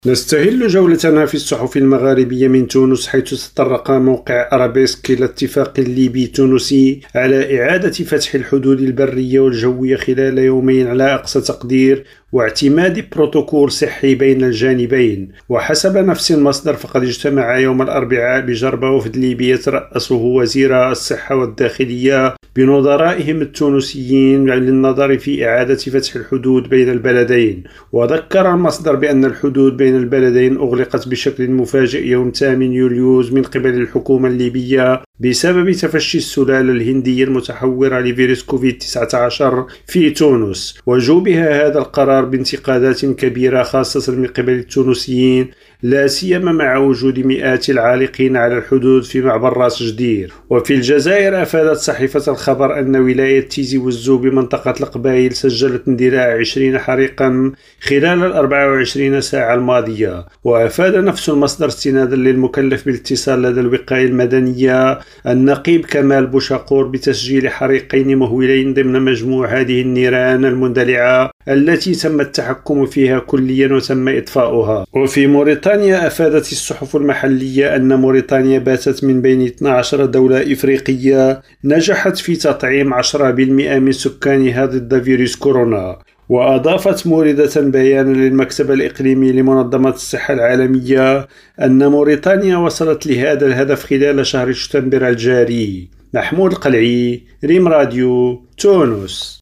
نستهل جولتنا في الصحف المغاربية من تونس، حيث تطرق موقع أرابيسك إلى اتفاق ليبي تونسي على إعادة فتح الحدود البرية والجوية خلال يومين على أقصى تقدير، واعتماد بروتوكول صحي بين الجانبين. وحسب نفس المصدر فقد اجتمع يوم الأربعاء بجربة وفد ليبي يترأسه وزير الصحة والداخلية بنظرائهم التونسيين للنظر في إعادة فتح الحدود بين البلدين. وذكر المصدر بأن الحدود بين البلدين أغلقت بشكل مفاجئ يوم 8 يوليوز من قبل الحكومة الليبية بسبب تفشي السلالة الهندية المتحورة لفيروس كوفيد-19 في تونس. وجوبه هذا القرار بانتقادات كبيرة خاصة من قبل التونسيين، لا سيما مع وجود مئات العالقين على الحدود في معبر راس جدير. وفي الجزائر أفادت صحيفة الخبر أن ولاية تيزي وزو بمنطقة القبائل سجلت اندلاع 20 حريقا خلال 24 ساعة الماضية. وأفاد نفس المصدر استنادا للمكلف بالاتصال لدى الوقاية المدنية النقيب كمال بوشاقور بتسجيل حريقين مهولين ضمن مجموع هذه النيران المندلعة التي تم التحكم فيها كليا وتم إطفاؤها. وفي موريتانيا أفادت الصحف المحلية أن موريتانيا باتت من بين 12 دولة إفريقية نجحت في تطعيم 10% من سكانها ضد فيروس كورونا. وأضافت موردة بيانا للمكتب الإقليمي لمنظمة الصحة العالمية أن موريتانيا وصلت لهذا الهدف خلال شهر شتنبر الجاري. محمود القلعي، ريم راديو، تونس.